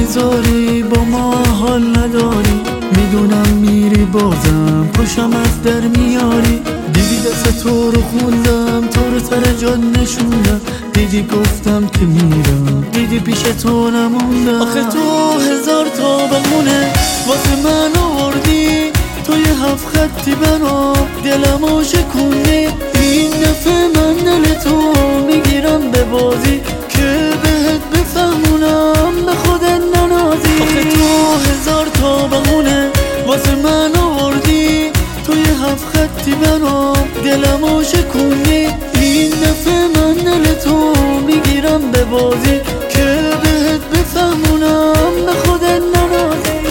میذاری با ما حال نداری، میدونم میری بازم پشمت در میاری. دیدی دست تو رو خوندم، تو رو سر جان نشوندم، دیدی گفتم که میرم، دیدی پیش تو نموندم. آخه تو هزار تا بهونه واسه من آوردی، تو یه 7 خطی برام دلمو شکوندی. این دفعه من دل تو میگیرم به بازی، که بهت بفهمونم به خودت ننازی. آخه تو هزار تا بهونه واسه من آوردی، تو یه 7 خطی برام دلمو شکوندی. این دفعه من دل تو میگیرم به بازی، که بهت بفهمونم به خودت ننازی.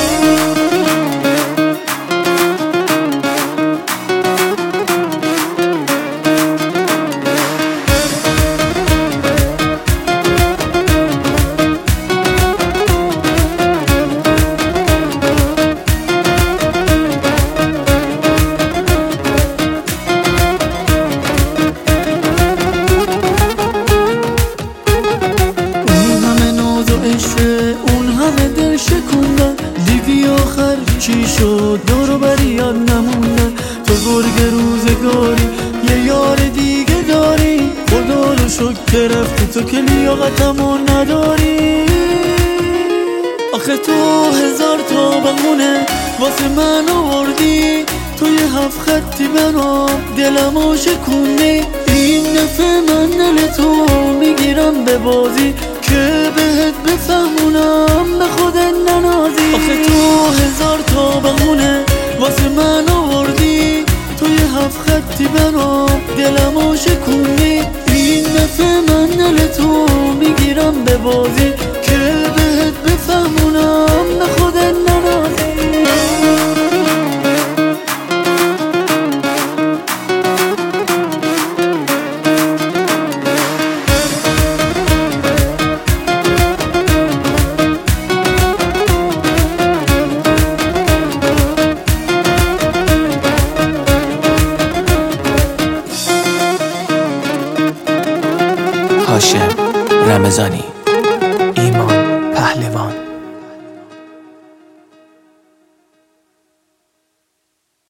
اون همه دل شکوندن، دیدی آخر چی شد؟ دورو بری یاد نموندن. تو گرگ روزگاری یه یار دیگه داری، خدا رو شکر رفتی تو که لیاقتمو نداری. آخه تو هزار تا بهونه واسه من آوردی، تو یه 7 خطی برام دلمو شکوندی. این دفعه من دل تو میگیرم به بازی، که بهت بفهمونم به خودت ننازی. آخه تو هزار تا بهونه واسه من آوردی، تو یه 7 خطی برام دلمو شکوندی. این دفعه من دل تو میگیرم به بازی، که بهت بفهمونم به خودت ننازی. هاشم رمضانی.